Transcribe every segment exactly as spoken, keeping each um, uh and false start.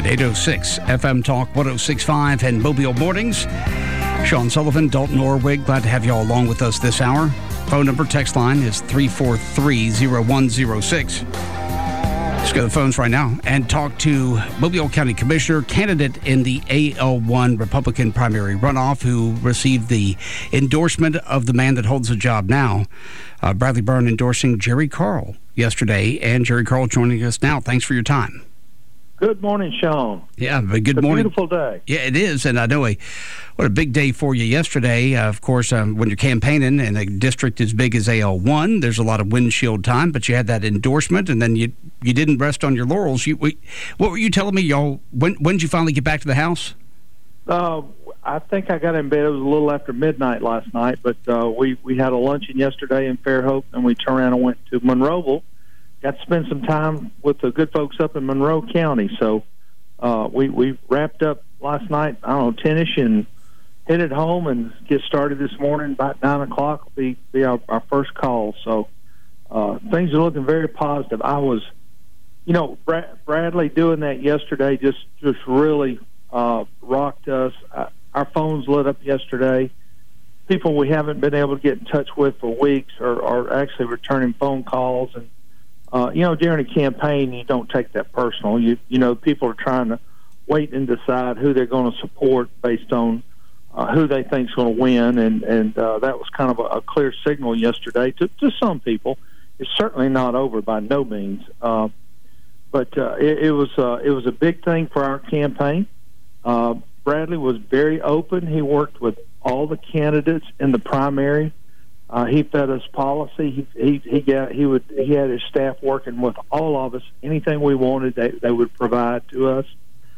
eight oh six F M Talk one oh six point five and Mobile Mornings. Sean Sullivan, Dalton Orwig, glad to have you all along with us this hour. Phone number, text line is three four three, oh one oh six. Let's go to the phones right now and talk to Mobile County Commissioner, candidate in the A L one Republican primary runoff, who received the endorsement of the man that holds the job now. Uh, Bradley Byrne endorsing Jerry Carl yesterday, and Jerry Carl joining us now. Thanks for your time. Good morning, Sean. Yeah, but good it's a morning. Beautiful day. Yeah, it is, and I know a, what a big day for you yesterday. Uh, of course, um, when you're campaigning in a district as big as A L one, there's a lot of windshield time, but you had that endorsement, and then you you didn't rest on your laurels. You, we, what were you telling me, y'all? When when did you finally get back to the house? Uh, I think I got in bed. It was a little after midnight last night, but uh, we we had a luncheon yesterday in Fairhope, and we turned around and went to Monroeville. Got to spend some time with the good folks up in Monroe County. So uh, we we wrapped up last night, I don't know, ten-ish, and headed home and get started this morning. About nine o'clock will be, be our, our first call. So uh, things are looking very positive. I was, you know, Brad, Bradley doing that yesterday just, just really uh, rocked us. Uh, our phones lit up yesterday. People we haven't been able to get in touch with for weeks are, are actually returning phone calls. And Uh, you know, during a campaign, you don't take that personal. You you know, people are trying to wait and decide who they're going to support based on uh, who they think is going to win, and and uh, that was kind of a, a clear signal yesterday to, to some people. It's certainly not over by no means, uh, but uh, it, it was uh, it was a big thing for our campaign. Uh, Bradley was very open. He worked with all the candidates in the primary. Uh, he fed us policy. He he he got he would he had his staff working with all of us. Anything we wanted, they they would provide to us.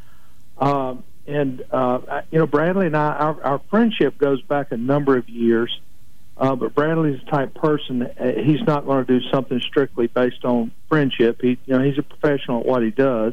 Um, and uh, you know, Bradley and I, our, our friendship goes back a number of years. Uh, but Bradley's the type of person. Uh, he's not going to do something strictly based on friendship. He you know he's a professional at what he does.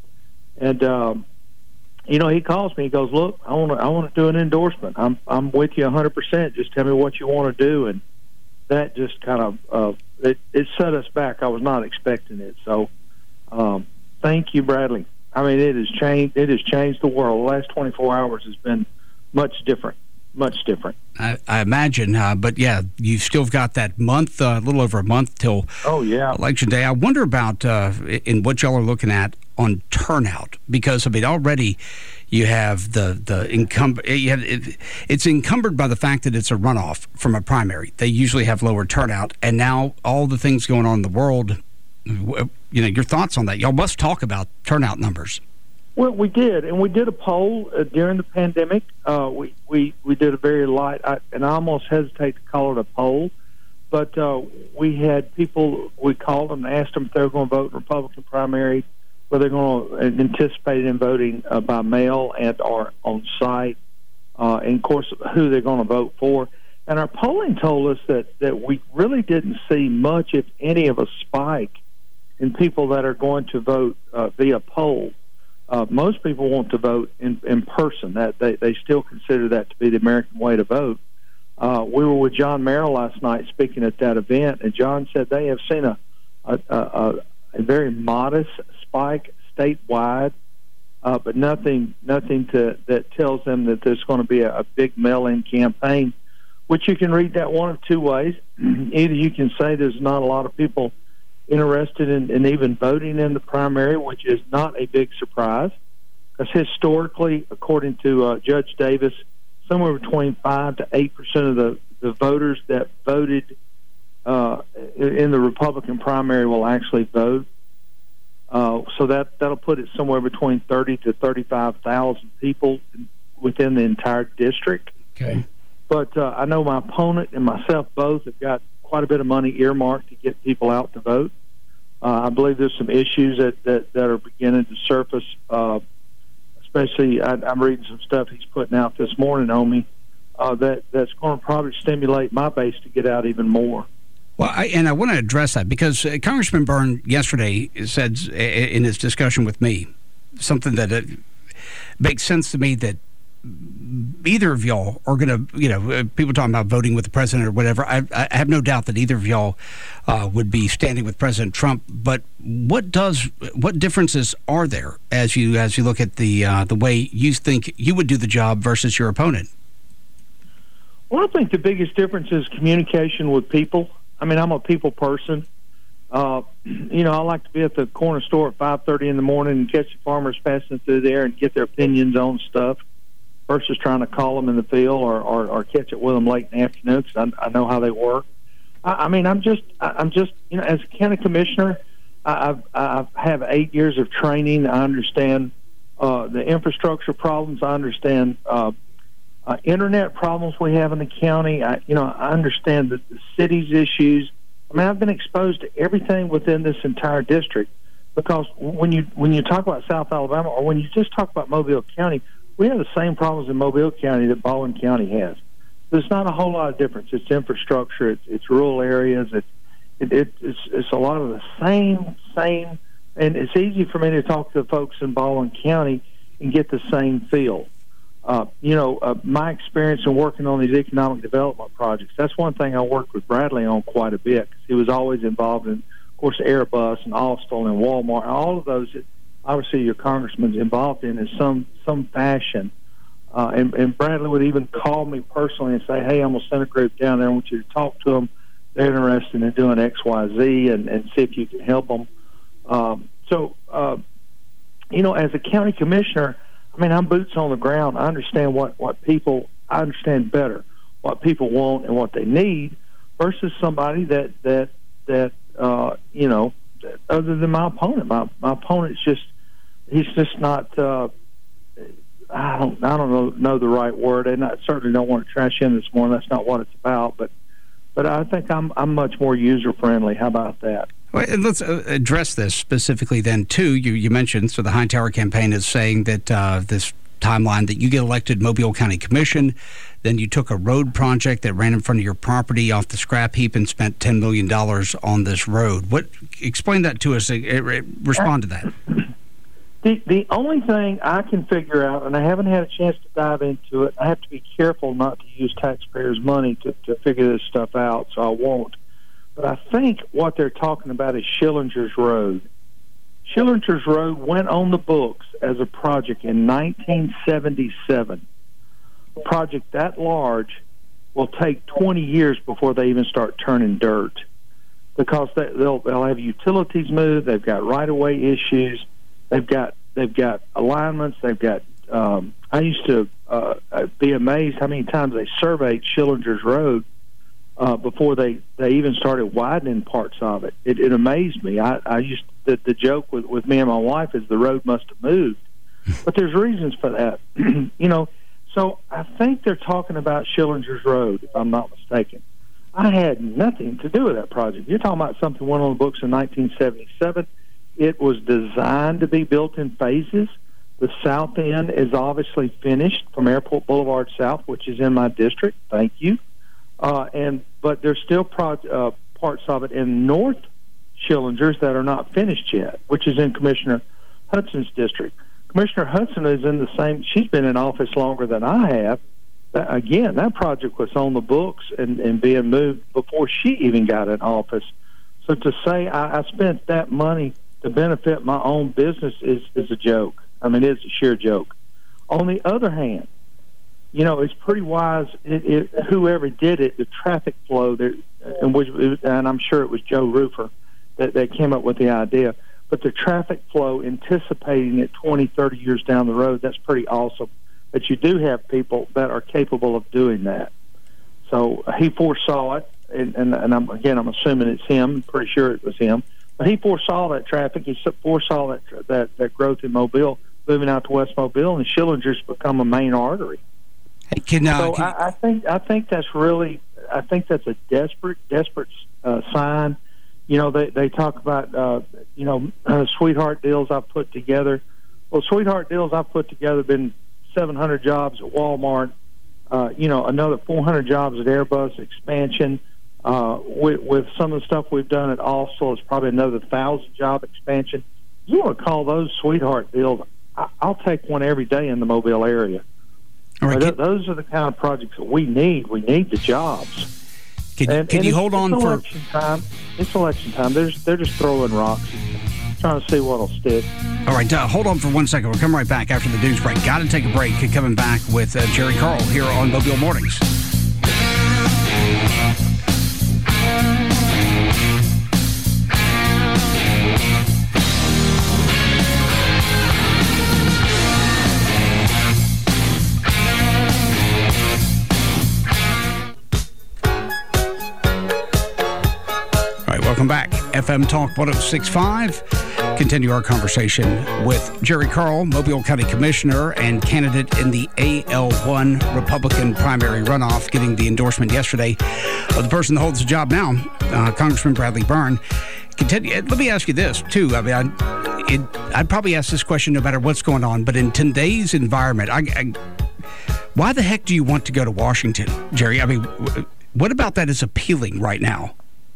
And um, you know, he calls me. He goes, "Look, I want to. I want to do an endorsement. I'm. I'm with you one hundred percent. Just tell me what you want to do." And that just kind of uh, it, it set us back. I was not expecting it. So, um, thank you, Bradley. I mean, it has changed. It has changed the world. The last twenty-four hours has been much different. Much different. I, I imagine, uh, but yeah, you've still got that month, uh, a little over a month till oh yeah election day. I wonder about uh, in what y'all are looking at on turnout, because I mean already you have the the encumber. You have, it, it's encumbered by the fact that it's a runoff from a primary. They usually have lower turnout, and now all the things going on in the world. You know, your thoughts on that? Y'all must talk about turnout numbers. Well, we did, and we did a poll uh, during the pandemic. Uh, we, we, we did a very light, I, and I almost hesitate to call it a poll, but uh, we had people, we called them and asked them if they were going to vote in Republican primary, whether they're going to anticipate in voting uh, by mail and or on site, uh, and, of course, who they're going to vote for. And our polling told us that, that we really didn't see much, if any, of a spike in people that are going to vote uh, via poll. Uh, most people want to vote in, in person. That they, they still consider that to be the American way to vote. Uh, we were with John Merrill last night speaking at that event, and John said they have seen a a, a, a very modest spike statewide, uh, but nothing nothing to that tells them that there's going to be a, a big mail-in campaign, which you can read that one of two ways. Either you can say there's not a lot of people interested in, in even voting in the primary, which is not a big surprise, because historically, according to uh, Judge Davis, somewhere between five to eight percent of the, the voters that voted uh, in the Republican primary will actually vote. Uh, so that that'll put it somewhere between thirty to thirty-five thousand people within the entire district. Okay, but uh, I know my opponent and myself both have got quite a bit of money earmarked to get people out to vote. Uh, I believe there's some issues that, that, that are beginning to surface, uh, especially I, I'm reading some stuff he's putting out this morning on me uh, that, that's going to probably stimulate my base to get out even more. Well, I, and I want to address that because uh, Congressman Byrne yesterday said in his discussion with me something that uh, makes sense to me, that either of y'all are going to, you know, people talking about voting with the president or whatever. I, I have no doubt that either of y'all uh, would be standing with President Trump. But what does, what differences are there as you as you look at the uh, the way you think you would do the job versus your opponent? Well, I think the biggest difference is communication with people. I mean, I'm a people person. Uh, you know, I like to be at the corner store at five thirty in the morning and catch the farmers passing through there and get their opinions on stuff versus trying to call them in the field or, or, or catch it with them late in the afternoon because I, I know how they work. I, I mean, I'm just, I'm just, you know, as a county commissioner, I, I've, I have eight years of training. I understand uh, the infrastructure problems. I understand uh, uh, internet problems we have in the county. I, you know, I understand the, the city's issues. I mean, I've been exposed to everything within this entire district because when you when you talk about South Alabama or when you just talk about Mobile County, we have the same problems in Mobile County that Baldwin County has. There's not a whole lot of difference. It's infrastructure. It's, it's rural areas. It's it, it, it's it's a lot of the same same, and it's easy for me to talk to the folks in Baldwin County and get the same feel. Uh, you know, uh, my experience in working on these economic development projects, that's one thing I worked with Bradley on quite a bit because he was always involved in, of course, Airbus and Austal and Walmart, all of those that obviously your congressman's involved in in some, some fashion. Uh, and, and Bradley would even call me personally and say, hey, I'm going to send a group down there. I want you to talk to them. They're interested in doing X, Y, Z and, and see if you can help them. Um, so, uh, you know, as a county commissioner, I mean, I'm boots on the ground. I understand what, what people, I understand better what people want and what they need versus somebody that, that, that uh, you know, other than my opponent. My, my opponent's just, he's just not, uh, I don't, I don't know, know the right word, and I certainly don't want to trash him this morning. That's not what it's about, but, but I think I'm, I'm much more user-friendly. How about that? Well, let's address this specifically then, too. You, you mentioned, so the Hightower campaign is saying that uh, this timeline that you get elected Mobile County Commission, then you took a road project that ran in front of your property off the scrap heap and spent ten million dollars on this road. What? Explain that to us. Respond to that. The, the only thing I can figure out, and I haven't had a chance to dive into it, I have to be careful not to use taxpayers' money to, to figure this stuff out, so I won't. But I think what they're talking about is Schillinger's Road. Schillinger's Road went on the books as a project in nineteen seventy-seven. A project that large will take twenty years before they even start turning dirt because they, they'll, they'll have utilities moved, they've got right-of-way issues, they've got they've got alignments, they've got... Um, I used to uh, be amazed how many times they surveyed Schillinger's Road Uh, before they, they even started widening parts of it. It, it amazed me. I, I used the, the joke with, with me and my wife is the road must have moved. But there's reasons for that. you know, so I think they're talking about Schillinger's Road, if I'm not mistaken. I had nothing to do with that project. You're talking about something went on the books in nineteen seventy-seven. It was designed to be built in phases. The south end is obviously finished from Airport Boulevard South, which is in my district. Thank you. Uh, and but there's still pro, uh, parts of it in North Schillinger's that are not finished yet, which is in Commissioner Hudson's district. Commissioner Hudson is in the same. She's been in office longer than I have. That, again, that project was on the books and, and being moved before she even got in office. So to say I, I spent that money to benefit my own business is, is a joke. I mean, it's a sheer joke. On the other hand, you know, it's pretty wise. It, it, whoever did it, the traffic flow there, and, which, and I'm sure it was Joe Roofer that, that came up with the idea. But the traffic flow, anticipating it twenty, thirty years down the road, that's pretty awesome. But you do have people that are capable of doing that. So he foresaw it, and, and, and I'm, again, I'm assuming it's him. I'm pretty sure it was him. But he foresaw that traffic. He foresaw that that, that growth in Mobile, moving out to West Mobile, and Schillinger's become a main artery. Can, uh, so can... I, I think I think that's really I think that's a desperate desperate uh, sign. You know, they they talk about uh, you know uh, sweetheart deals I've put together. Well, sweetheart deals I've put together have been seven hundred jobs at Walmart. Uh, you know, another four hundred jobs at Airbus expansion. Uh, with, with some of the stuff we've done at Austal, it's probably another thousand job expansion. You want to call those sweetheart deals? I, I'll take one every day in the Mobile area. All right, th- can, those are the kind of projects that we need. We need the jobs. Can, and, can and you it's, hold on it's for election time? It's election time. They're just, they're just throwing rocks, trying to see what'll stick. All right, uh, hold on for one second. We'll come right back after the news break. Got to take a break. Coming back with uh, Jerry Carl here on Mobile Mornings. Welcome back. F M Talk one oh six point five. Continue our conversation with Jerry Carl, Mobile County Commissioner and candidate in the A L one Republican primary runoff, getting the endorsement yesterday of the person that holds the job now, uh, Congressman Bradley Byrne. Continue. Let me ask you this, too. I mean, I, it, I'd probably ask this question no matter what's going on, but in today's environment, I, I, why the heck do you want to go to Washington, Jerry? I mean, what about that is appealing right now?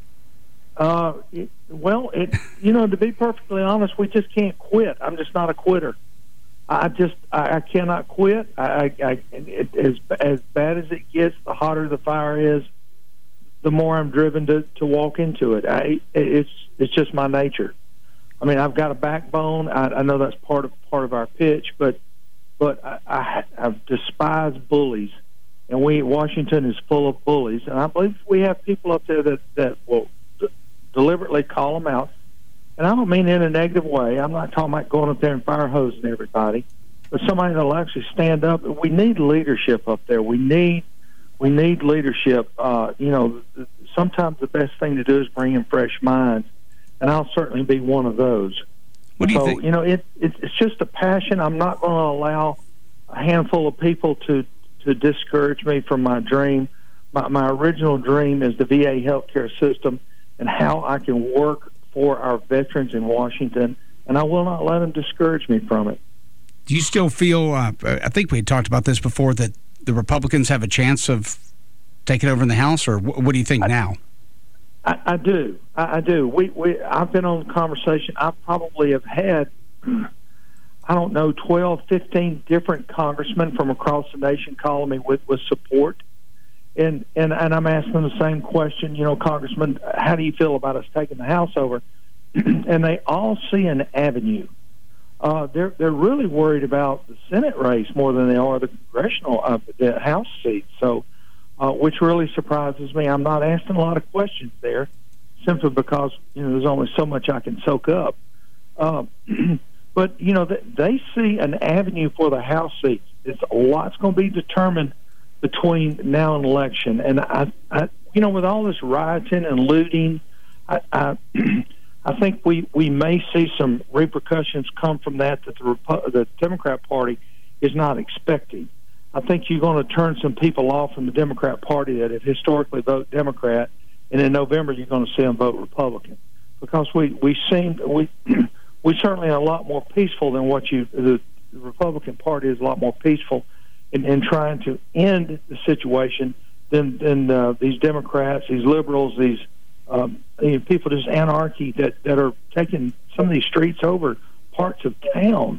Uh, it, well, it you know, to be perfectly honest, we just can't quit. I'm just not a quitter. I just I, I cannot quit. I, I, I it, as as bad as it gets, the hotter the fire is, the more I'm driven to, to walk into it. I it's it's just my nature. I mean, I've got a backbone. I, I know that's part of part of our pitch, but but I, I, I despise bullies, and we Washington is full of bullies, and I believe we have people up there that that will deliberately call them out. And I don't mean in a negative way. I'm not talking about going up there and fire hosing everybody, but somebody that will actually stand up. We need leadership up there. We need we need leadership. Uh, you know, sometimes the best thing to do is bring in fresh minds, and I'll certainly be one of those. What do you so, think? You know, it, it, it's just a passion. I'm not going to allow a handful of people to, to discourage me from my dream. My, my original dream is the V A healthcare system and how I can work for our veterans in Washington, and I will not let them discourage me from it. Do you still feel, uh, I think we had talked about this before, that the Republicans have a chance of taking over in the House, or what do you think I, now? I, I do. I, I do. We, we, I've been on the conversation. I probably have had, I don't know, twelve, fifteen different congressmen from across the nation calling me with, with support. And, and and I'm asking them the same question, you know, Congressman, how do you feel about us taking the House over? And they all see an avenue. Uh, they're they're really worried about the Senate race more than they are the congressional uh, the House seat. So, uh, which really surprises me. I'm not asking a lot of questions there, simply because you know there's only so much I can soak up. Uh, but you know they, they see an avenue for the House seats. It's a lot's going to be determined between now and election, and I, I, you know, with all this rioting and looting, I, I, I think we, we may see some repercussions come from that that the Repu- the Democrat Party is not expecting. I think you're going to turn some people off from the Democrat Party that have historically voted Democrat, and in November you're going to see them vote Republican, because we we seem we we certainly are a lot more peaceful than what you the, the Republican Party is a lot more peaceful. In, in trying to end the situation than, than uh, these Democrats, these liberals, these um, you know, people, just anarchy that, that are taking some of these streets over parts of town.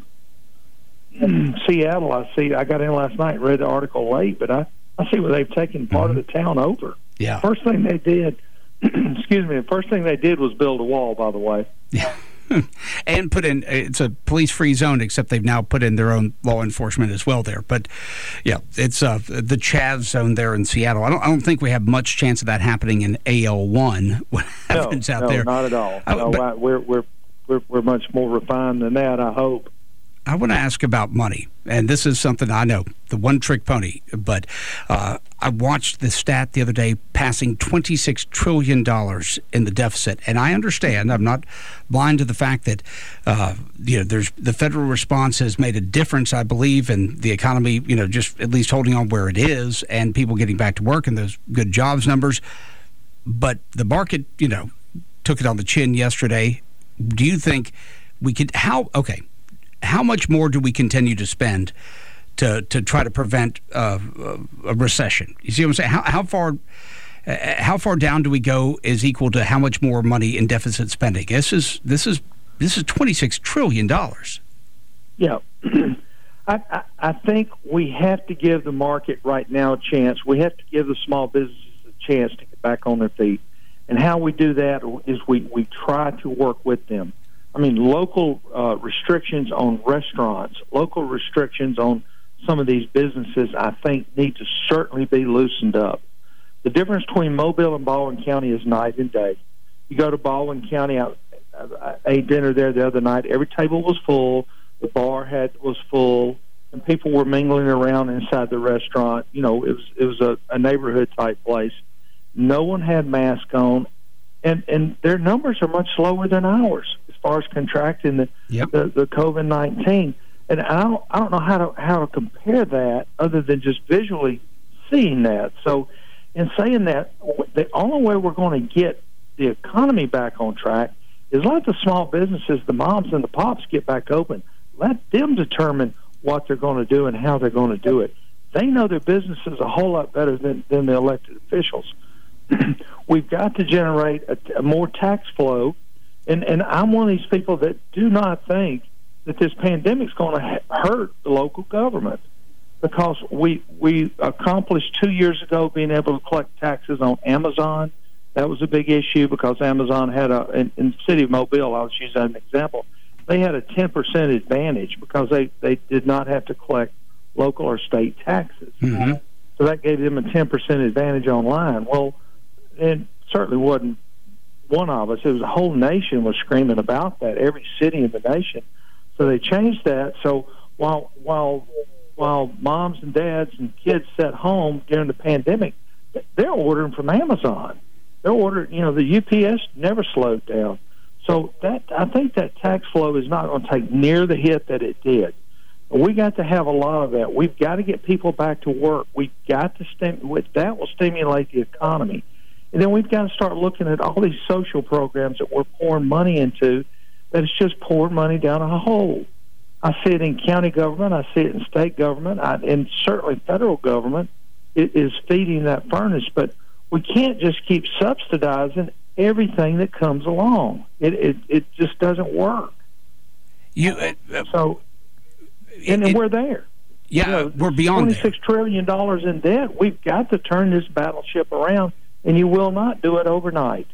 Seattle, I see, I got in last night and read the article late, but I, I see where they've taken part mm-hmm. of the town over. Yeah. First thing they did, excuse me, the first thing they did was build a wall, by the way. Yeah. And put in, it's a police-free zone, except they've now put in their own law enforcement as well there. But, yeah, it's uh, the Chav zone there in Seattle. I don't I don't think we have much chance of that happening in A L one, what happens no, out no, there. not at all. I, no, but, we're, we're, we're, we're much more refined than that, I hope. I want to ask about money, and this is something I know, the one-trick pony, but uh, I watched the stat the other day passing twenty-six trillion dollars in the deficit, and I understand, I'm not blind to the fact that uh, you know, there's the federal response has made a difference, I believe, in the economy, you know, just at least holding on where it is, and people getting back to work and those good jobs numbers, but the market, you know, took it on the chin yesterday. Do you think we could, how, okay, how much more do we continue to spend to to try to prevent uh, a recession? You see what I'm saying? How, how far uh, how far down do we go is equal to how much more money in deficit spending? This is this is this is twenty-six trillion dollars. Yeah, I, I, I think we have to give the market right now a chance. We have to give the small businesses a chance to get back on their feet. And how we do that is we, we try to work with them. I mean, local uh, restrictions on restaurants, local restrictions on some of these businesses, I think, need to certainly be loosened up. The difference between Mobile and Baldwin County is night and day. You go to Baldwin County, I, I ate dinner there the other night. Every table was full. The bar had was full, and people were mingling around inside the restaurant. You know, it was it was a, a neighborhood type place. No one had masks on, and and their numbers are much lower than ours as far as contracting the yep. the, the COVID nineteen. And I don't I don't know how to how to compare that other than just visually seeing that. So, in saying that, the only way we're going to get the economy back on track is let the small businesses, the moms and the pops, get back open. Let them determine what they're going to do and how they're going to do it. They know their businesses a whole lot better than, than the elected officials. We've got to generate a, a more tax flow, and, and I'm one of these people that do not think that this pandemic is going to ha- hurt the local government, because we we accomplished two years ago being able to collect taxes on Amazon. That was a big issue because Amazon had a, in, in the city of Mobile, I was using that as an example, they had a ten percent advantage because they, they did not have to collect local or state taxes. Mm-hmm. So that gave them a ten percent advantage online. Well, it certainly wasn't one of us. It was a whole nation was screaming about that, every city in the nation. So they changed that. So while while while moms and dads and kids sat home during the pandemic, they're ordering from Amazon. They're ordering, you know, the U P S never slowed down. So that I think that tax flow is not going to take near the hit that it did. We got to have a lot of that. We've got to get people back to work. We've got to stim- that will stimulate the economy. And then we've got to start looking at all these social programs that we're pouring money into, that it's just pouring money down a hole. I see it in county government. I see it in state government. I, and certainly federal government is feeding that furnace. But we can't just keep subsidizing everything that comes along. It it, it just doesn't work. You uh, So, and it, we're there. Yeah, you know, we're beyond twenty-six trillion dollars in debt. We've got to turn this battleship around, and you will not do it overnight.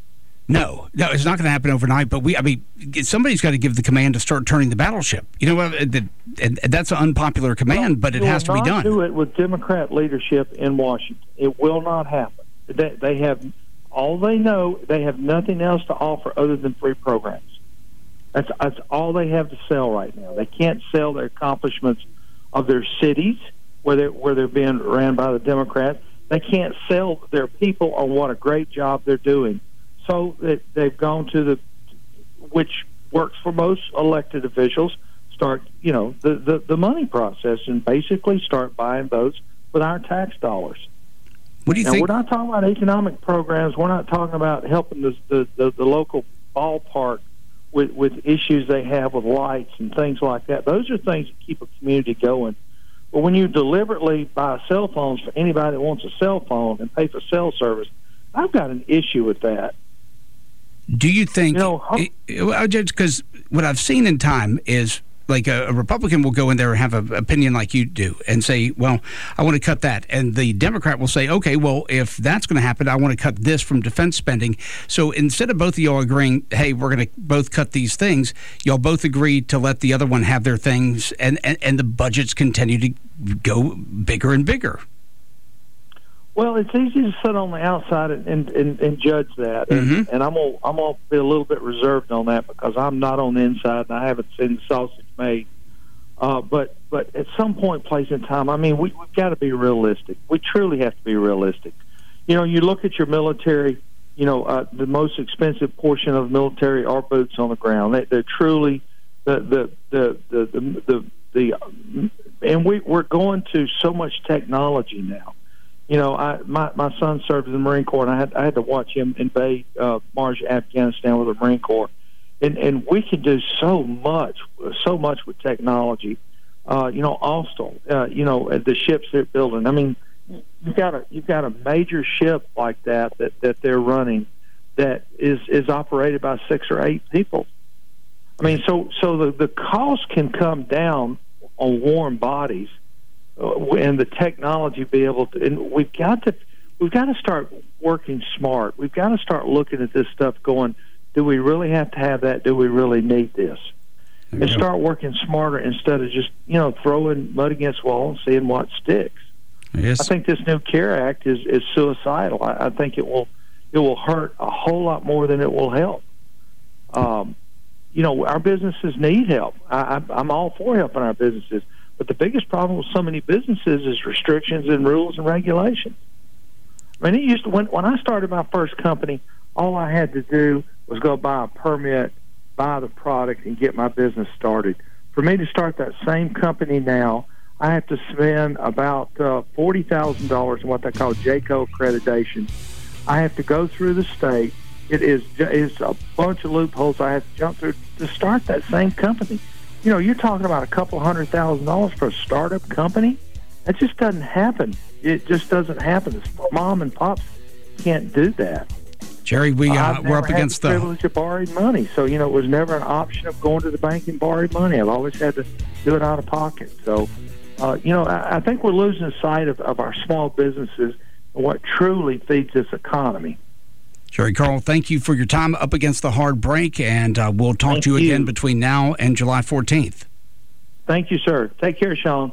No, no, it's not going to happen overnight. But we, I mean, somebody's got to give the command to start turning the battleship. You know, and that's an unpopular command, but it has to be done. Do it with Democrat leadership in Washington. It will not happen. They, they have all they know. They have nothing else to offer other than free programs. That's that's all they have to sell right now. They can't sell their accomplishments of their cities where they're where they're being ran by the Democrats. They can't sell their people on what a great job they're doing. So that they've gone to the, which works for most elected officials, start, you know, the, the, the money process and basically start buying votes with our tax dollars. What do you and think? We're not talking about economic programs. We're not talking about helping the the, the, the local ballpark with, with issues they have with lights and things like that. Those are things that keep a community going. But when you deliberately buy cell phones for anybody that wants a cell phone and pay for cell service, I've got an issue with that. Do you think, you know, because what I've seen in time is like a, a Republican will go in there and have an opinion like you do and say, well, I want to cut that. And the Democrat will say, okay, well, if that's going to happen, I want to cut this from defense spending. So instead of both of y'all agreeing, hey, we're going to both cut these things, y'all both agree to let the other one have their things, and, and, and the budgets continue to go bigger and bigger. Well, it's easy to sit on the outside and, and, and, and judge that, and, mm-hmm. and I'm gonna I'm gonna be a little bit reserved on that because I'm not on the inside and I haven't seen the sausage made. Uh, but but at some point, place in time, I mean, we, we've got to be realistic. We truly have to be realistic. You know, you look at your military. You know, uh, the most expensive portion of the military are boots on the ground. They, they're truly the the the the the, the, the and we we're going to so much technology now. You know, I, my my son served in the Marine Corps, and I had I had to watch him invade uh, March, Afghanistan with the Marine Corps, and and we can do so much, so much with technology. Uh, you know, Austal, uh, you know, the ships they're building. I mean, you've got a you've got a major ship like that that, that they're running that is is operated by six or eight people. I mean, so so the the cost can come down on warm bodies, uh, and the technology be able to. And we've got to we've got to start working smart. We've got to start looking at this stuff, going, do we really have to have that? Do we really need this? And start working smarter instead of just, you know, throwing mud against the wall and seeing what sticks. Yes. I think this new CARE Act is, is suicidal. I, I think it will it will hurt a whole lot more than it will help. Um, you know, our businesses need help. I, I, I'm all for helping our businesses, but the biggest problem with so many businesses is restrictions and rules and regulations. I mean, it used to, when when I started my first company, all I had to do was go buy a permit, buy the product, and get my business started. For me to start that same company now, I have to spend about uh, forty thousand dollars in what they call J C O accreditation. I have to go through the state. It is it's a bunch of loopholes I have to jump through to start that same company. You know, you're talking about a couple hundred thousand dollars for a startup company. That just doesn't happen. It just doesn't happen. Mom and pops can't do that. Jerry, we, uh, we're up against the... I've never had the privilege of borrowing money, so, you know, it was never an option of going to the bank and borrowing money. I've always had to do it out of pocket. So, uh, you know, I, I think we're losing sight of, of our small businesses and what truly feeds this economy. Jerry Carl, thank you for your time up against the hard break, and uh, we'll talk thank to you, you again between now and July fourteenth. Thank you, sir. Take care, Sean.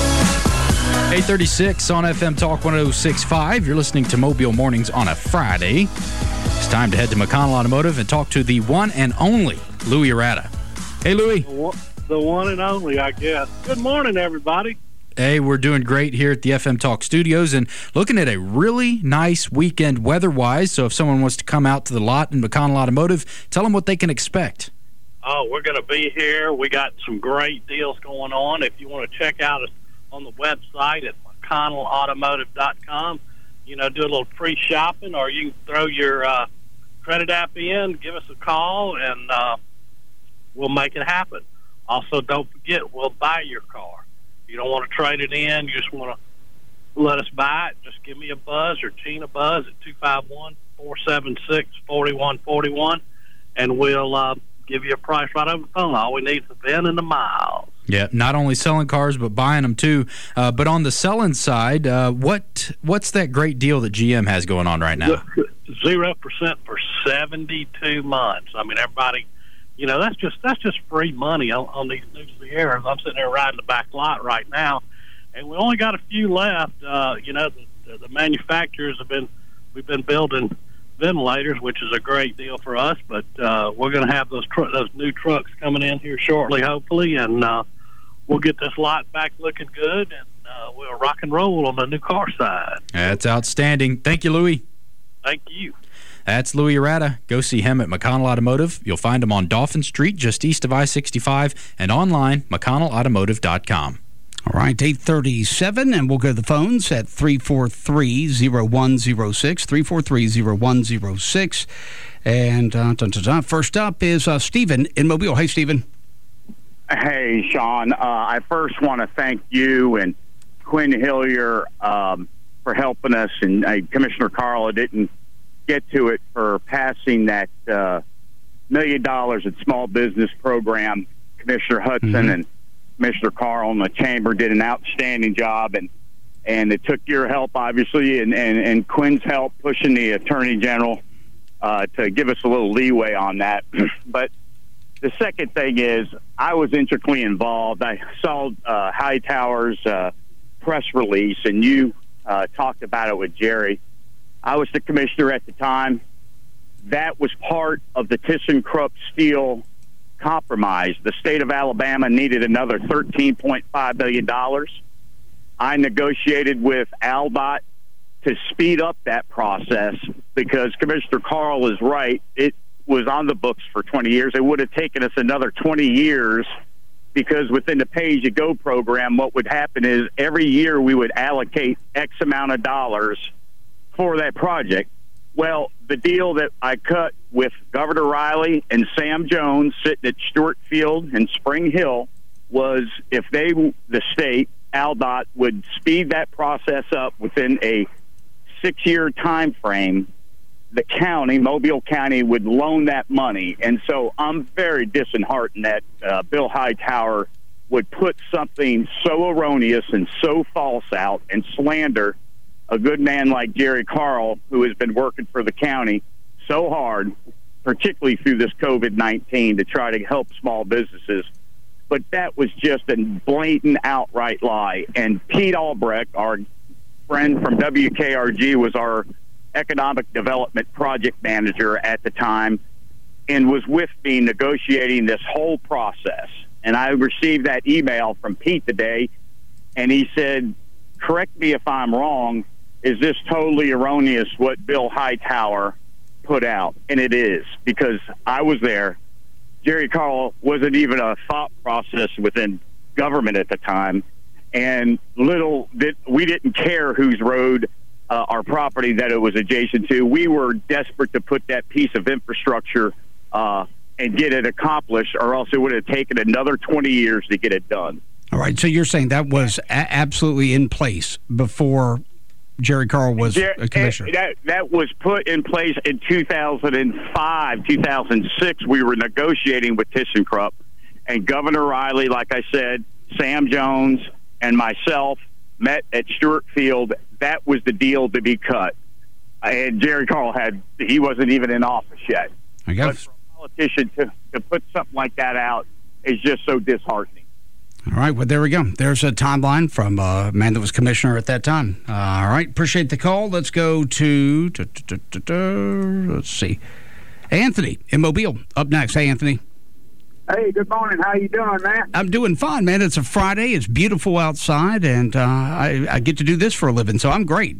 eight thirty-six on F M Talk one oh six point five. You're listening to Mobile Mornings on a Friday. It's time to head to McConnell Automotive and talk to the one and only Louis Arata. Hey, Louis. The one, the one and only, I guess. Good morning, everybody. Hey, we're doing great here at the F M Talk studios and looking at a really nice weekend weather-wise. So if someone wants to come out to the lot in McConnell Automotive, tell them what they can expect. Oh, we're going to be here. We got some great deals going on. If you want to check out us on the website at McConnell Automotive dot com, you know, do a little free shopping, or you can throw your uh, credit app in, give us a call, and uh, we'll make it happen. Also, don't forget, we'll buy your car. You don't want to trade it in, you just want to let us buy it, just give me a buzz or Gene a buzz at two five one, four seven six, four one four one, and we'll uh, give you a price right over the phone. All we need is the V I N and the miles. Yeah, not only selling cars, but buying them too. Uh, but on the selling side, uh, what what's that great deal that G M has going on right now? Zero percent for seventy-two months. I mean, everybody... You know, that's just that's just free money on, on these new Sierras. I'm sitting there riding the back lot right now, and we only got a few left. Uh, you know, the, the manufacturers have been we've been building ventilators, which is a great deal for us. But uh, we're going to have those tr- those new trucks coming in here shortly, hopefully, and uh, we'll get this lot back looking good, and uh, we'll rock and roll on the new car side. That's outstanding. Thank you, Louis. Thank you. That's Louis Arata. Go see him at McConnell Automotive. You'll find him on Dauphin Street, just east of I sixty-five, and online, McConnell Automotive dot com. All right, eight thirty-seven, and we'll go to the phones at three four three, zero one zero six, three four three, zero one zero six. And uh, dun, dun, dun. First up is uh, Stephen in Mobile. Hey, Stephen. Hey, Sean. Uh, I first want to thank you and Quinn Hillier um, for helping us, and uh, Commissioner Carl didn't get to it for passing that uh, million dollars at small business program. Commissioner Hudson mm-hmm. and Commissioner Carl and the chamber did an outstanding job, and and it took your help, obviously, and, and, and Quinn's help pushing the Attorney General uh, to give us a little leeway on that. But the second thing is, I was intricately involved. I saw uh, Hightower's uh, press release, and you uh, talked about it with Jerry. I was the commissioner at the time. That was part of the ThyssenKrupp Steel compromise. The state of Alabama needed another thirteen point five billion dollars. I negotiated with Al D O T to speed up that process because Commissioner Carl is right. It was on the books for twenty years. It would have taken us another twenty years because within the pay-as-you-go program, what would happen is every year we would allocate X amount of dollars for that project. Well, the deal that I cut with Governor Riley and Sam Jones sitting at Stewart Field and Spring Hill was if they, the state, Al D O T, would speed that process up within a six-year time frame, the county, Mobile County, would loan that money. And so I'm very disheartened that uh, Bill Hightower would put something so erroneous and so false out and slander a good man like Jerry Carl, who has been working for the county so hard, particularly through this COVID nineteen, to try to help small businesses. But that was just a blatant, outright lie. And Pete Albrecht, our friend from W K R G, was our economic development project manager at the time and was with me negotiating this whole process. And I received that email from Pete today, and he said, correct me if I'm wrong, is this totally erroneous what Bill Hightower put out? And it is, because I was there. Jerry Carl wasn't even a thought process within government at the time, and little did we didn't care whose road uh, our property that it was adjacent to. We were desperate to put that piece of infrastructure uh, and get it accomplished, or else it would have taken another twenty years to get it done. All right, so you're saying that was a- absolutely in place before Jerry Carl was a commissioner? That, that was put in place in two thousand five, two thousand six. We were negotiating with ThyssenKrupp, and Governor Riley, like I said, Sam Jones, and myself met at Stewart Field. That was the deal to be cut. And Jerry Carl had, he wasn't even in office yet. I guess. But for a politician to, to put something like that out is just so disheartening. All right, well, there we go. There's a timeline from a man that was commissioner at that time. Uh, all right, appreciate the call. Let's go to, to, to, to, to, let's see, Anthony in Mobile. Up next. Hey, Anthony. Hey, good morning. How you doing, man? I'm doing fine, man. It's a Friday. It's beautiful outside, and uh, I, I get to do this for a living, so I'm great.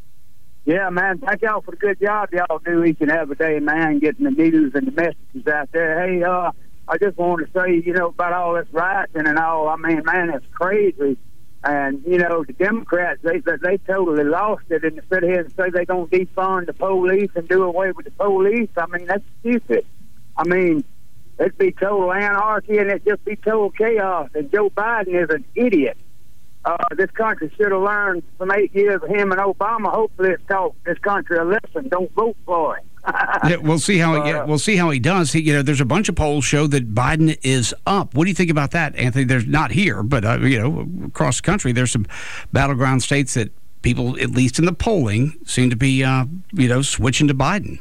Yeah, man. Thank y'all for the good job y'all do each and every day, man, getting the news and the messages out there. Hey, uh, I just wanted to say, you know, about all this rioting and all. I mean, man, it's crazy. And, you know, the Democrats, they they totally lost it. And to sit here and say they're going to defund the police and do away with the police, I mean, that's stupid. I mean, it'd be total anarchy and it'd just be total chaos. And Joe Biden is an idiot. Uh, this country should have learned from eight years of him and Obama. Hopefully it's taught this country a lesson. Don't vote for him. Yeah, we'll see how he, yeah, we'll see how he does. He, you know, there's a bunch of polls show that Biden is up. What do you think about that, Anthony? There's not here, but uh, you know, across the country, there's some battleground states that people, at least in the polling, seem to be, uh, you know, switching to Biden.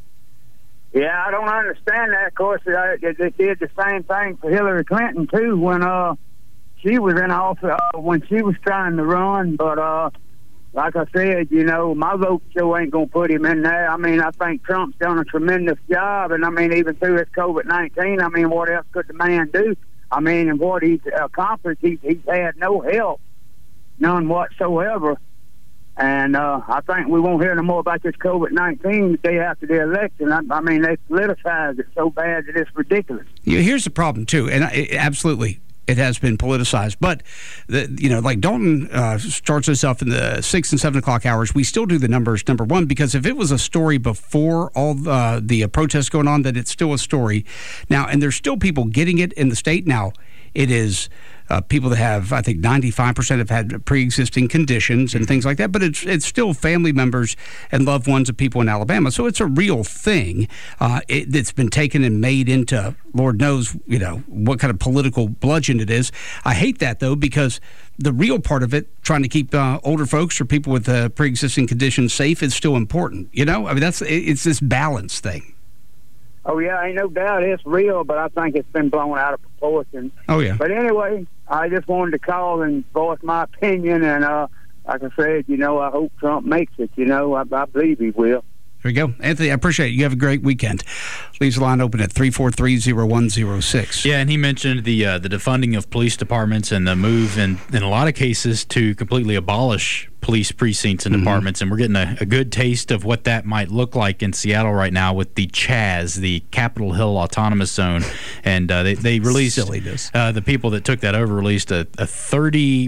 Yeah, I don't understand that. Of course, uh, they, they did the same thing for Hillary Clinton too when uh, she was in office, uh, when she was trying to run, but. Uh, Like I said, you know, my vote sure ain't going to put him in there. I mean, I think Trump's done a tremendous job, and I mean, even through this COVID nineteen, I mean, what else could the man do? I mean, and what he's accomplished, he's, he's had no help, none whatsoever. And uh, I think we won't hear no more about this COVID nineteen the day after the election. I, I mean, they politicized it so bad that it's ridiculous. Yeah, here's the problem, too, and I, absolutely. It has been politicized, but the, you know, like Dalton uh, starts us off in the six and seven o'clock hours. We still do the numbers, number one, because if it was a story before all uh, the uh, protests going on, then it's still a story now, and there's still people getting it in the state now. It is uh, people that have, I think, ninety-five percent have had pre-existing conditions and things like that, but it's it's still family members and loved ones of people in Alabama. So it's a real thing. Uh, it, it's been taken and made into, Lord knows, you know, what kind of political bludgeon it is. I hate that, though, because the real part of it, trying to keep uh, older folks or people with uh, pre-existing conditions safe, is still important. You know, I mean, that's it's this balance thing. Oh, yeah, ain't no doubt it's real, but I think it's been blown out of proportion. Oh, yeah. But anyway, I just wanted to call and voice my opinion, and uh, like I said, you know, I hope Trump makes it. You know, I, I believe he will. There we go. Anthony, I appreciate it. You have a great weekend. Leaves the line open at three four three, zero one zero six. Yeah, and he mentioned the uh, the defunding of police departments and the move in, in a lot of cases to completely abolish police precincts and mm-hmm. departments. And we're getting a, a good taste of what that might look like in Seattle right now with the C H A Z, the Capitol Hill Autonomous Zone. And uh, they, they released, Silliness. Uh, the people that took that over released a, a thirty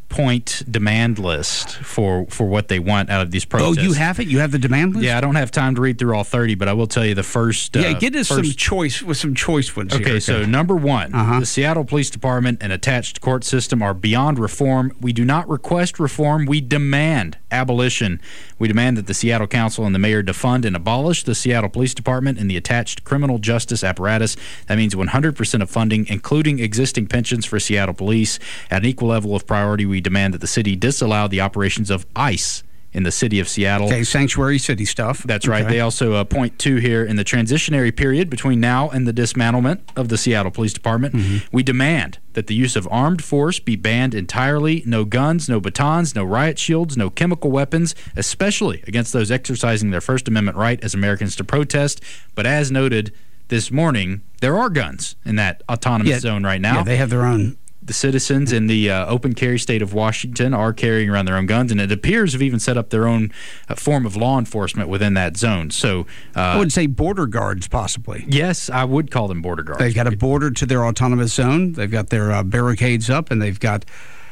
point demand list for, for what they want out of these protests. Oh, you have it? You have the demand list? Yeah, I don't have time to read through all thirty, but I will tell you the first. Uh, yeah, get us first, some choice with some choice ones. Okay, here. Okay, so number one, uh-huh. the Seattle Police Department and attached court system are beyond reform. We do not request reform. We demand abolition. We demand that the Seattle Council and the mayor defund and abolish the Seattle Police Department and the attached criminal justice apparatus. That means one hundred percent of funding, including existing pensions for Seattle Police. At an equal level of priority, we demand that the city disallow the operations of ICE in the city of Seattle. Okay, sanctuary city stuff. That's right. Okay. They also uh, point to here in the transitionary period between now and the dismantlement of the Seattle Police Department, mm-hmm. we demand that the use of armed force be banned entirely. No guns, no batons, no riot shields, no chemical weapons, especially against those exercising their First Amendment right as Americans to protest. But as noted this morning, there are guns in that autonomous yeah, zone right now. Yeah, they have their own. The citizens in the uh, open carry state of Washington are carrying around their own guns, and it appears have even set up their own uh, form of law enforcement within that zone. So uh, I would say border guards, possibly. Yes, I would call them border guards. They've got a border to their autonomous zone. They've got their uh, barricades up, and they've got.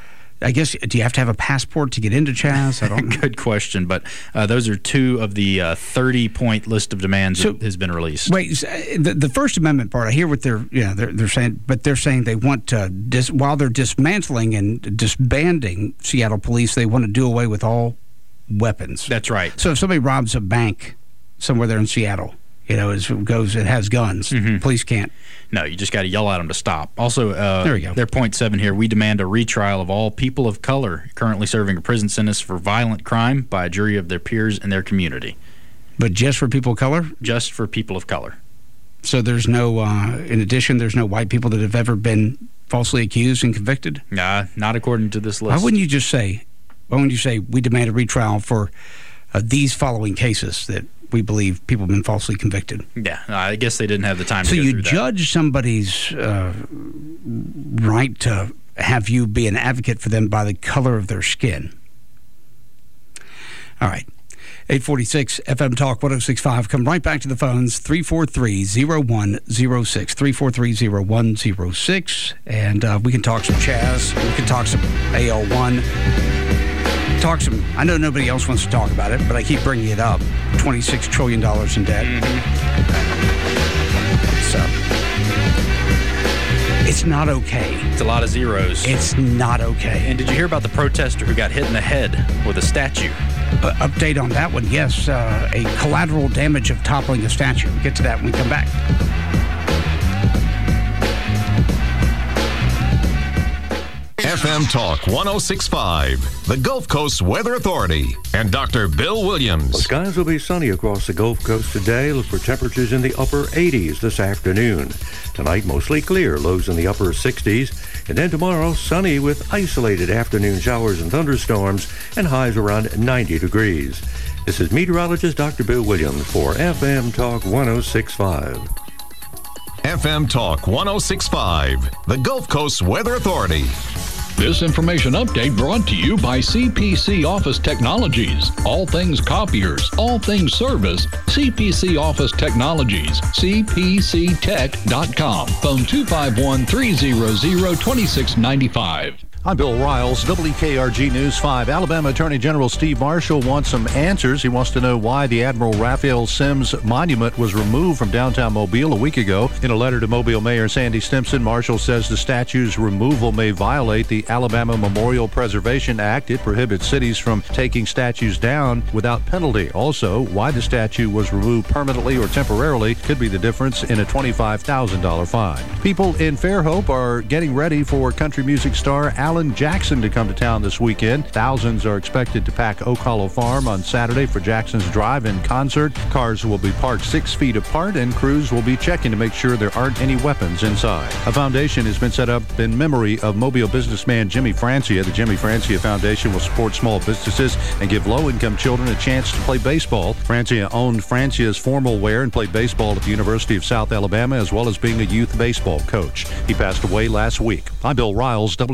I guess, do you have to have a passport to get into Chaz? I don't know. Good question, but uh, those are two of the uh, thirty-point list of demands so, that has been released. Wait, the, the First Amendment part, I hear what they're, yeah, they're, they're saying, but they're saying they want to, dis, while they're dismantling and disbanding Seattle police, they want to do away with all weapons. That's right. So if somebody robs a bank somewhere there in Seattle, you know, it goes, it has guns, mm-hmm. police can't. No, you just got to yell at them to stop. Also, uh, there we go. Their point seven here, we demand a retrial of all people of color currently serving a prison sentence for violent crime by a jury of their peers in their community. But just for people of color? Just for people of color. So there's no, uh, in addition, there's no white people that have ever been falsely accused and convicted? Nah, not according to this list. Why wouldn't you just say, why wouldn't you say, we demand a retrial for uh, these following cases that we believe people have been falsely convicted? Yeah, I guess they didn't have the time so to go you through that. Judge somebody's uh, right to have you be an advocate for them by the color of their skin. All right. eight forty-six F M Talk one oh six point five. Come right back to the phones, three four three, oh one oh six, three four three, oh one oh six. And uh, we can talk some Chaz. We can talk some A L one. Talk some. I know nobody else wants to talk about it, but I keep bringing it up. twenty-six trillion dollars in debt. Mm-hmm. So it's not okay. It's a lot of zeros. It's not okay. And did you hear about the protester who got hit in the head with a statue? Uh, update on that one. Yes, uh, a collateral damage of toppling a statue. We'll get to that when we come back. F M Talk one oh six point five, the Gulf Coast Weather Authority, and Doctor Bill Williams. Well, skies will be sunny across the Gulf Coast today. Look for temperatures in the upper eighties this afternoon. Tonight, mostly clear, lows in the upper sixties. And then tomorrow, sunny with isolated afternoon showers and thunderstorms, and highs around ninety degrees. This is meteorologist Doctor Bill Williams for F M Talk one oh six point five. F M Talk one oh six point five, the Gulf Coast Weather Authority. This information update brought to you by C P C Office Technologies. All things copiers, all things service, C P C Office Technologies, c p c tech dot com. Phone two five one, three hundred, twenty-six ninety-five. I'm Bill Riles, W K R G News five. Alabama Attorney General Steve Marshall wants some answers. He wants to know why the Admiral Raphael Sims monument was removed from downtown Mobile a week ago. In a letter to Mobile Mayor Sandy Stimpson, Marshall says the statue's removal may violate the Alabama Memorial Preservation Act. It prohibits cities from taking statues down without penalty. Also, why the statue was removed permanently or temporarily could be the difference in a twenty-five thousand dollars fine. People in Fairhope are getting ready for country music star Alan Jackson to come to town this weekend. Thousands are expected to pack Oak Hollow Farm on Saturday for Jackson's drive-in concert. Cars will be parked six feet apart, and crews will be checking to make sure there aren't any weapons inside. A foundation has been set up in memory of Mobile businessman Jimmy Francia. The Jimmy Francia Foundation will support small businesses and give low-income children a chance to play baseball. Francia owned Francia's formal wear and played baseball at the University of South Alabama, as well as being a youth baseball coach. He passed away last week. I'm Bill Riles, W K R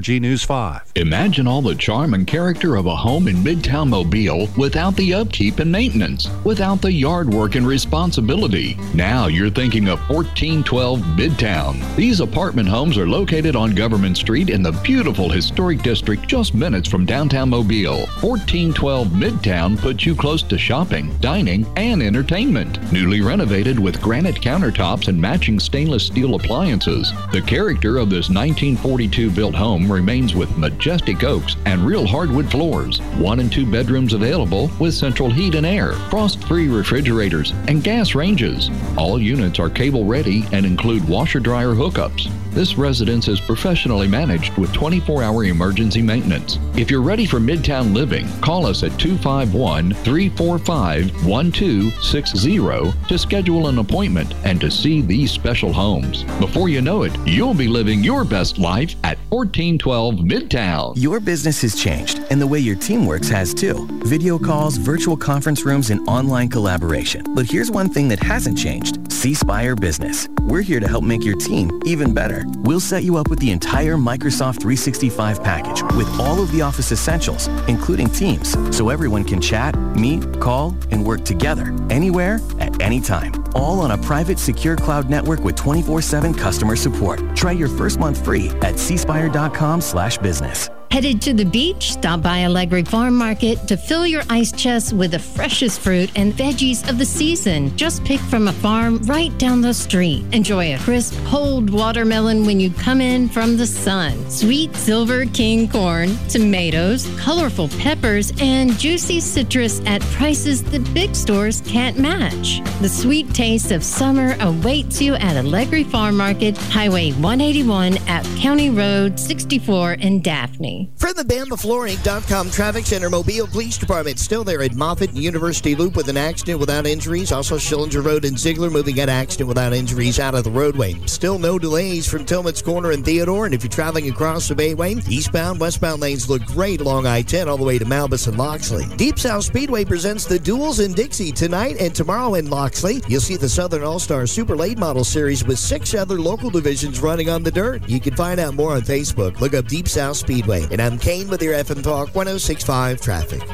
G News five. Imagine all the charm and character of a home in Midtown Mobile without the upkeep and maintenance, without the yard work and responsibility. Now you're thinking of fourteen twelve Midtown. These apartment homes are located on Government Street in the beautiful historic district just minutes from downtown Mobile. fourteen twelve Midtown puts you close to shopping, dining, and entertainment. Newly renovated with granite countertops and matching stainless steel appliances. The character of this nineteen forty-two built home remains with majestic oaks and real hardwood floors. One and two bedrooms available with central heat and air, frost-free refrigerators, and gas ranges. All units are cable ready and include washer-dryer hookups. This residence is professionally managed with twenty-four hour emergency maintenance. If you're ready for Midtown living, call us at two five one, three four five, one two six zero to schedule an appointment and to see these special homes. Before you know it, you'll be living your best life at fourteen twelve Midtown. Your business has changed, and the way your team works has too. Video calls, virtual conference rooms, and online collaboration. But here's one thing that hasn't changed: C Spire Business. We're here to help make your team even better. We'll set you up with the entire Microsoft three sixty-five package with all of the Office essentials, including Teams, so everyone can chat, meet, call, and work together anywhere at any time. All on a private, secure cloud network with twenty-four seven customer support. Try your first month free at c spire dot com slash business. Headed to the beach? Stop by Allegri Farm Market to fill your ice chest with the freshest fruit and veggies of the season. Just picked from a farm right down the street. Enjoy a crisp, cold watermelon when you come in from the sun. Sweet Silver King corn, tomatoes, colorful peppers, and juicy citrus at prices the big stores can't match. The sweet taste of summer awaits you at Allegri Farm Market, Highway one eighty-one at County Road sixty-four in Daphne. From the Bama Flooring dot com Traffic Center, Mobile Police Department still there at Moffett and University Loop with an accident without injuries. Also Schillinger Road and Ziegler moving an accident without injuries out of the roadway. Still no delays from Tillman's Corner and Theodore. And if you're traveling across the Bayway, eastbound, westbound lanes look great along I ten all the way to Malbus and Loxley. Deep South Speedway presents the Duels in Dixie tonight and tomorrow in Loxley. You'll see the Southern All-Star Super Late Model Series with six other local divisions running on the dirt. You can find out more on Facebook. Look up Deep South Speedway. And I'm Kane with your F M Talk one oh six point five traffic.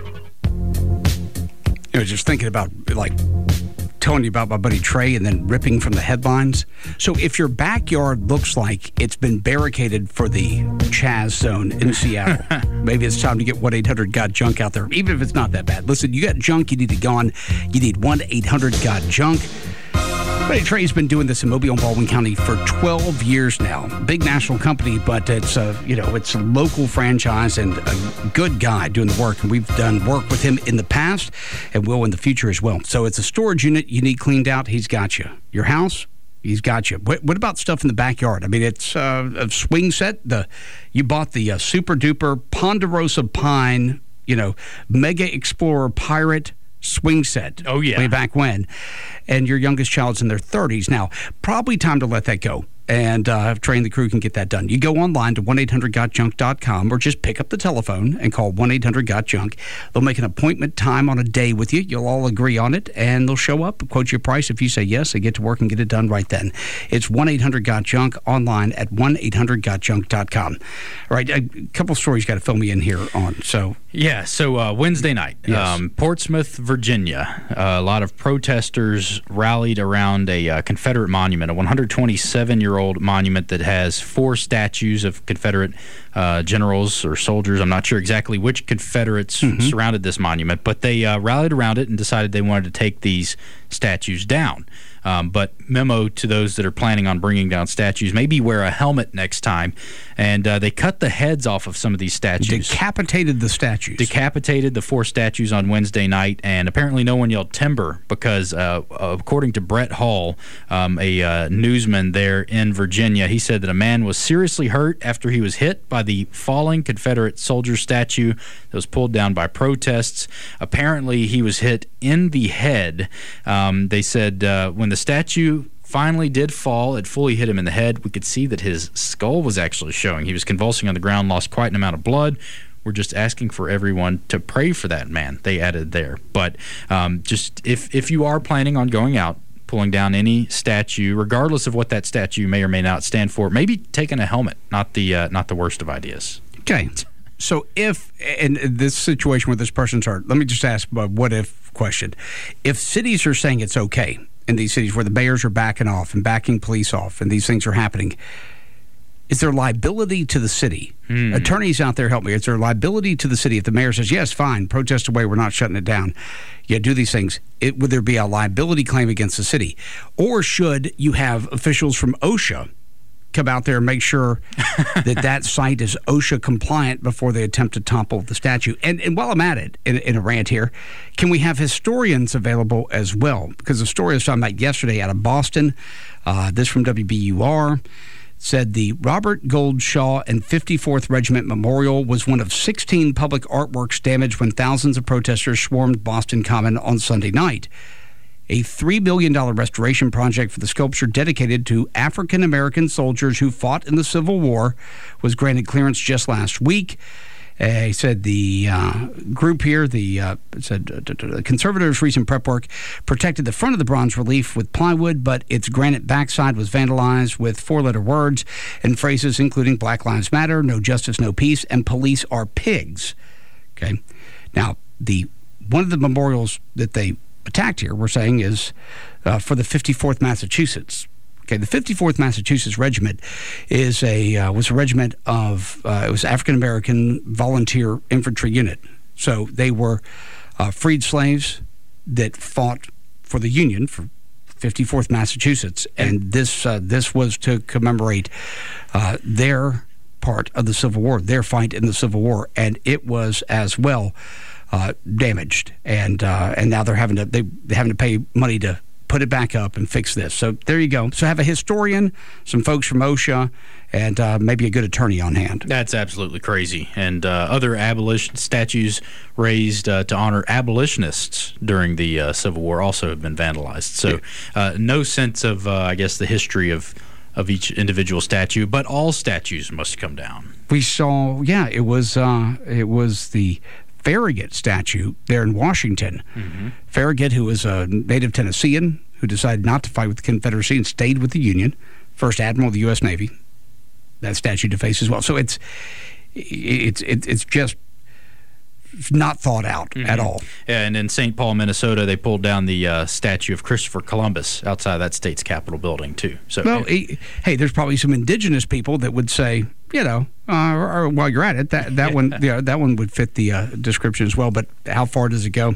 I was just thinking about, like, telling you about my buddy Trey and then ripping from the headlines. So if your backyard looks like it's been barricaded for the Chaz zone in Seattle, maybe it's time to get one eight hundred got junk out there, even if it's not that bad. Listen, you got junk, you need it gone. You need one eight hundred got junk. Buddy Trey's been doing this in Mobile and Baldwin County for twelve years now. Big national company, but it's a, you know, it's a local franchise and a good guy doing the work. And we've done work with him in the past and will in the future as well. So it's a storage unit you need cleaned out. He's got you. Your house, he's got you. What, what about stuff in the backyard? I mean, it's uh, a swing set. The you bought the uh, super duper Ponderosa Pine, you know, Mega Explorer Pirate swing set. Oh, yeah. Way back when. And your youngest child's in their thirties. Now, probably time to let that go. And uh, Train the Crew can get that done. You go online to one eight hundred got junk dot com or just pick up the telephone and call one eight hundred got junk. They'll make an appointment time on a day with you. You'll all agree on it, and they'll show up, quote your price. If you say yes, they get to work and get it done right then. It's one eight hundred got junk online at one eight hundred got junk dot com. All right, a couple stories got to fill me in here on. So Yeah, so uh, Wednesday night, Yes. um, Portsmouth, Virginia, uh, a lot of protesters rallied around a uh, Confederate monument, a one hundred twenty-seven year old monument that has four statues of Confederate uh, generals or soldiers. I'm not sure exactly which Confederates Mm-hmm. surrounded this monument, but they uh, rallied around it and decided they wanted to take these statues down. Um, but memo to those that are planning on bringing down statues, maybe wear a helmet next time. And uh, they cut the heads off of some of these statues. Decapitated the statues. Decapitated the four statues on Wednesday night, and apparently no one yelled timber because, uh, according to Brett Hall, um, a uh, newsman there in Virginia, he said that a man was seriously hurt after he was hit by the falling Confederate soldier statue that was pulled down by protests. Apparently he was hit in the head. Um, they said uh, when the statue finally did fall, it fully hit him in the head. We could see that his skull was actually showing. He was convulsing on the ground, lost quite an amount of blood. We're just asking for everyone to pray for that man, they added there. But um, just if, if you are planning on going out, pulling down any statue, regardless of what that statue may or may not stand for, maybe taking a helmet, not the uh, not the worst of ideas. Okay. So if, in this situation where this person's hurt, let me just ask a what if question. If cities are saying it's okay, in these cities where the mayors are backing off and backing police off and these things are happening, is there liability to the city? Hmm. Attorneys out there, help me. Is there liability to the city if the mayor says, yes, fine, protest away, we're not shutting it down, yeah, do these things? It, would there be a liability claim against the city? Or should you have officials from OSHA come out there and make sure that that site is OSHA compliant before they attempt to topple the statue? And, and while I'm at it, in, in a rant here, can we have historians available as well? Because the story I was talking about yesterday out of Boston, uh, this from W B U R, said the Robert Gould Shaw and fifty-fourth Regiment Memorial was one of sixteen public artworks damaged when thousands of protesters swarmed Boston Common on Sunday night. A three million dollars restoration project for the sculpture dedicated to African-American soldiers who fought in the Civil War was granted clearance just last week. Uh, he said the uh, group here, the uh, said uh, the conservatives' recent prep work protected the front of the bronze relief with plywood, but its granite backside was vandalized with four-letter words and phrases including Black Lives Matter, No Justice, No Peace, and Police are pigs. Okay, now the one of the memorials that they attacked here, we're saying, is uh, for the fifty-fourth Massachusetts. Okay, the fifty-fourth Massachusetts Regiment is a uh, was a regiment of uh, it was African American volunteer infantry unit. So they were uh, freed slaves that fought for the Union for fifty-fourth Massachusetts, and this uh, this was to commemorate uh, their part of the Civil War, their fight in the Civil War, and it was as well uh, damaged, and uh, and now they're having to they they're having to pay money to put it back up and fix this. So there you go. So have a historian, some folks from OSHA, and uh, maybe a good attorney on hand. That's absolutely crazy. And uh, other abolition statues raised uh, to honor abolitionists during the uh, Civil War also have been vandalized. So uh, no sense of, uh, I guess, the history of, of each individual statue, but all statues must come down. We saw, yeah, it was uh, it was the Farragut statue there in Washington. Mm-hmm. Farragut, who was a native Tennessean who decided not to fight with the Confederacy and stayed with the Union, first admiral of the U S Navy. That statue defaced as well. So it's it's it's it's just not thought out mm-hmm. at all. Yeah, and in Saint Paul, Minnesota, they pulled down the uh, statue of Christopher Columbus outside of that state's Capitol building too. So, well, it, hey, there's probably some indigenous people that would say, you know, uh, or, or while you're at it, that that one, yeah, that one would fit the uh, description as well. But how far does it go?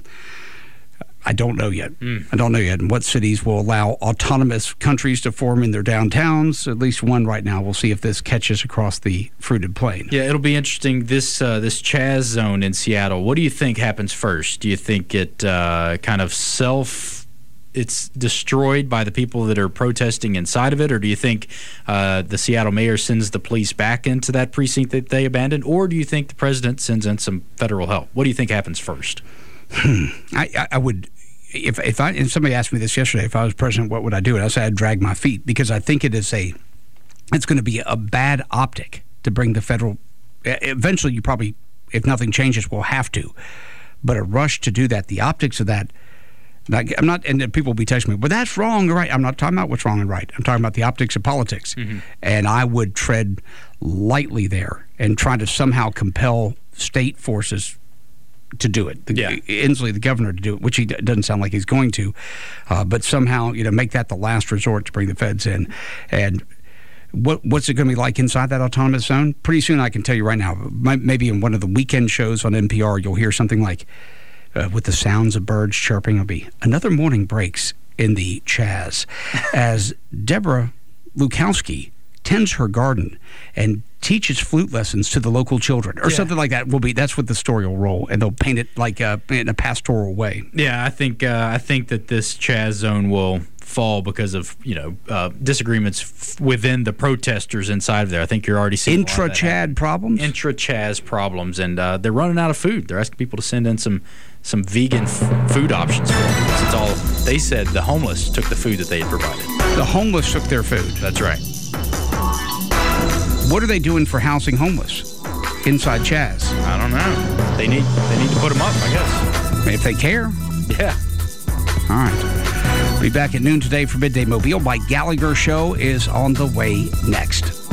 I don't know yet. Mm. I don't know yet. And what cities will allow autonomous countries to form in their downtowns? At least one right now. We'll see if this catches across the fruited plain. Yeah, it'll be interesting. This uh, this Chaz zone in Seattle. What do you think happens first? Do you think it uh, kind of self? It's destroyed by the people that are protesting inside of it, or do you think uh, the Seattle mayor sends the police back into that precinct that they abandoned, or do you think the president sends in some federal help? What do you think happens first? Hmm. I, I would, if if I and somebody asked me this yesterday, if I was president, what would I do? And I said I'd drag my feet, because I think it is a, it's going to be a bad optic to bring the federal. Eventually, you probably, if nothing changes, will have to. But a rush to do that, the optics of that. I'm not, and people will be texting me, but that's wrong or right. I'm not talking about what's wrong and right. I'm talking about the optics of politics. Mm-hmm. And I would tread lightly there and try to somehow compel state forces to do it. The, yeah. Inslee, the governor, to do it, which he d- doesn't sound like he's going to. Uh, but somehow, you know, make that the last resort to bring the feds in. And what what's it going to be like inside that autonomous zone? Pretty soon, I can tell you right now, maybe in one of the weekend shows on N P R, you'll hear something like, Uh, with the sounds of birds chirping, it'll be another morning breaks in the Chaz as Deborah Lukowski tends her garden and teaches flute lessons to the local children, or yeah. something like that. Will be that's what the story will roll, and they'll paint it like uh, in a pastoral way. Yeah, I think uh, I think that this Chaz zone will fall because of you know uh, disagreements f- within the protesters inside of there. I think you're already seeing intra-Chad problems, intra-Chaz problems, and uh, they're running out of food. They're asking people to send in some some vegan f- food options for them. Because it's all they said. The homeless took the food that they had provided. The homeless took their food. That's right. What are they doing for housing homeless inside Chaz? I don't know. They need they need to put them up, I guess. If they care. Yeah. All right. We'll be back at noon today for Midday Mobile. My Gallagher Show is on the way next.